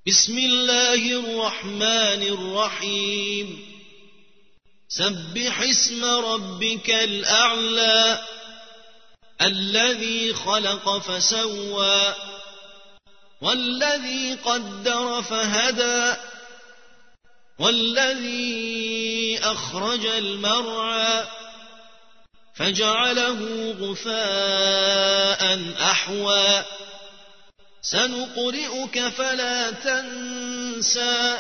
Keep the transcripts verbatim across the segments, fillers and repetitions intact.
بسم الله الرحمن الرحيم سبح اسم ربك الأعلى الذي خلق فسوى والذي قدر فهدى والذي أخرج المرعى فجعله غثاء أحوى سنقرئك فلا تنسى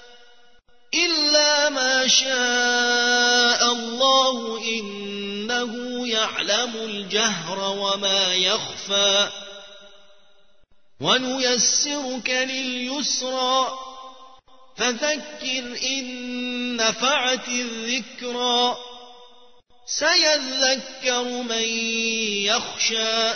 إلا ما شاء الله إنه يعلم الجهر وما يخفى ونيسرك لليسرى فذكر إن نفعت الذكرى سيذكر من يخشى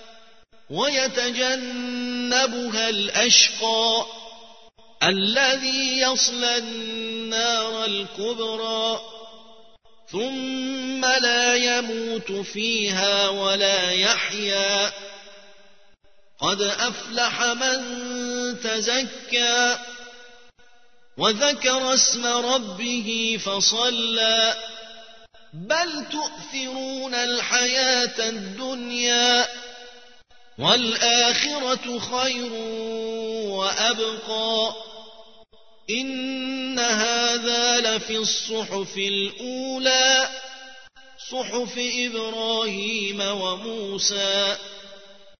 ويتجنبها الأشقى الذي يصلى النار الكبرى ثم لا يموت فيها ولا يحيا قد أفلح من تزكى وذكر اسم ربه فصلى بل تؤثرون الحياة الدنيا والآخرة خير وأبقى إن هذا لفي الصحف الأولى صحف إبراهيم وموسى